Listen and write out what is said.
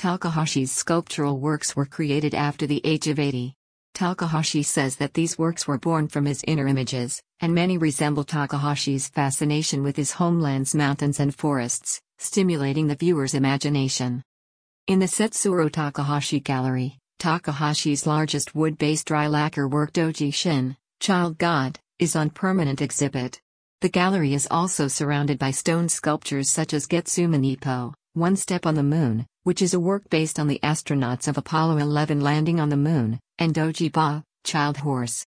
Takahashi's sculptural works were created after the age of 80. Takahashi says that these works were born from his inner images, and many resemble Takahashi's fascination with his homeland's mountains and forests, stimulating the viewer's imagination. In the Setsuro Takahashi Gallery, Takahashi's largest wood-based dry lacquer work Doji Shin, Child God, is on permanent exhibit. The gallery is also surrounded by stone sculptures such as Getsuma Nippo, One Step on the Moon, which is a work based on the astronauts of Apollo 11 landing on the Moon, and Doji Ba, Child Horse,